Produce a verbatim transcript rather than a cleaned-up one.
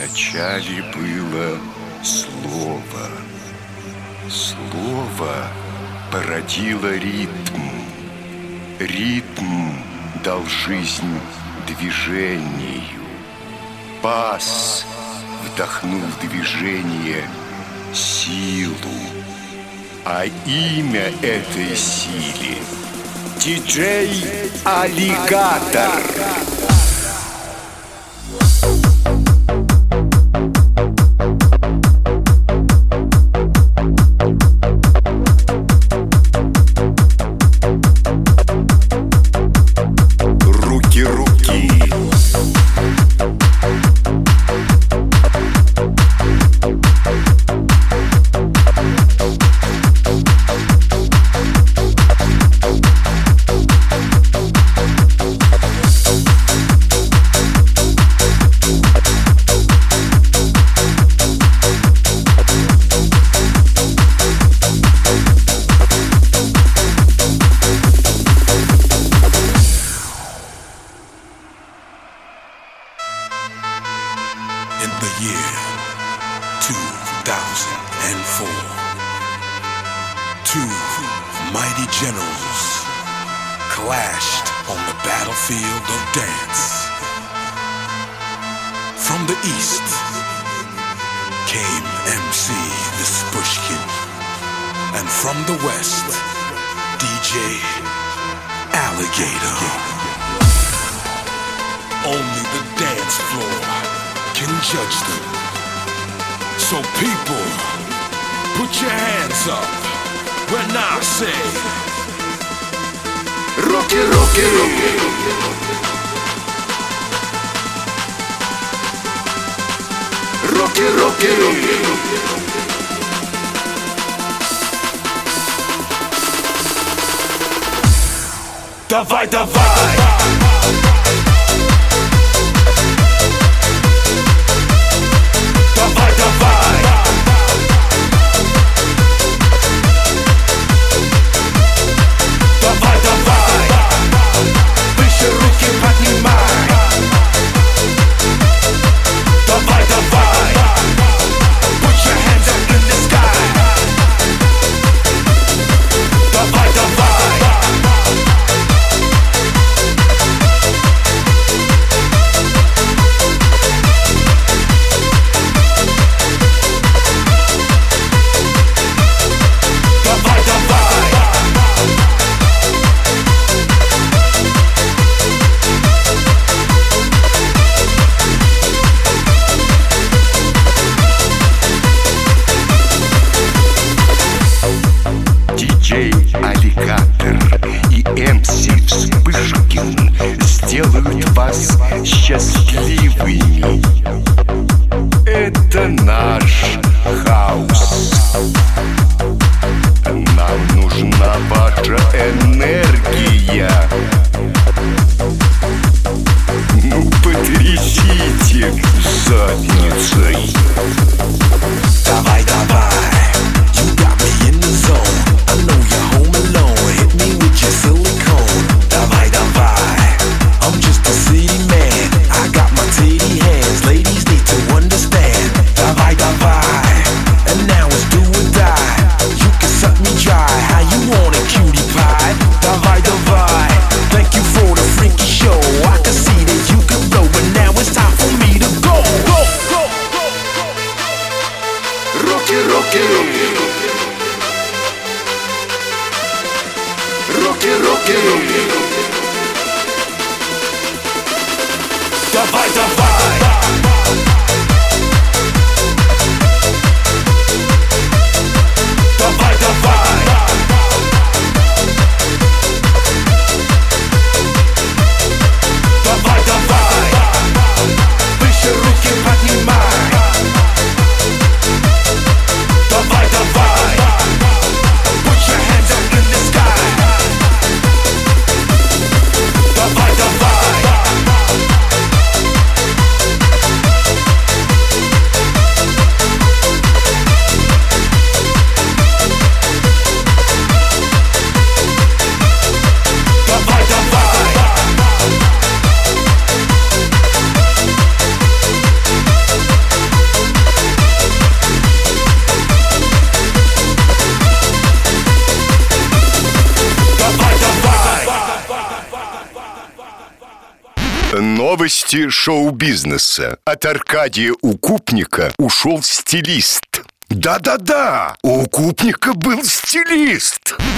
Вначале было слово. Слово породило ритм. Ритм дал жизнь движению. Бас вдохнул в движение силу. А имя этой силе — диджей Аллигатор. Давай, давай! Давай, давай! Давай, давай! Выше руки поднимай! Давай, давай! Put your hands up in the sky! Давай, давай! Аллигатор и эм си Вспышкин сделают вас счастливыми. Это наш хаус. Нам нужна ваша энергия. Ну, потрясите задницей. Давай, давай. You got me in the zone. I know you're home alone. Hit me with your silicone. Давай, давай. I'm just a city man. I got my titty hands. Ladies need to understand. Давай, давай. And now it's do or die. You can suck me dry. How you want it, cutie pie? Давай, давай. Thank you for the freaky show. I can see that you can blow, but now it's time for me to go. Go, go, go, go. Новости шоу-бизнеса. От Аркадия Укупника ушел стилист. Да-да-да, у Укупника был стилист.